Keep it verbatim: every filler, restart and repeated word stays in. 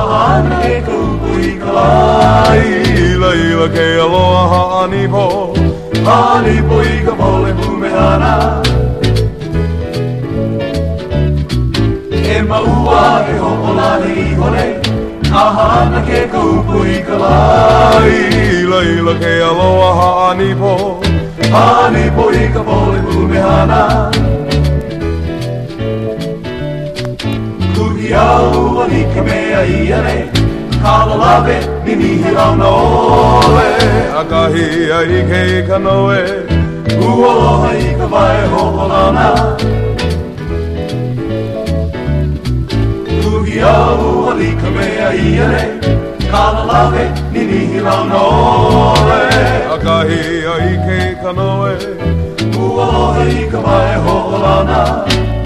Ahana ke kupui kalai Laila ke aloha haani po Haani po I ka pole pumehana E maua e ho'olani I hone Ahana ke kupui kalai Laila ke aloha haani po Haani po I ka pole pumehana Iau ani ka mea ia nei Kala lawe ni mihi rau na ole Akahi ai ke kanoe Uoloha I ka vai ho'olana Iau ani ka mea ia nei Kala lawe ni mihi rau na ole Akahi ai ke kanoe Uoloha I ka vai ho'olana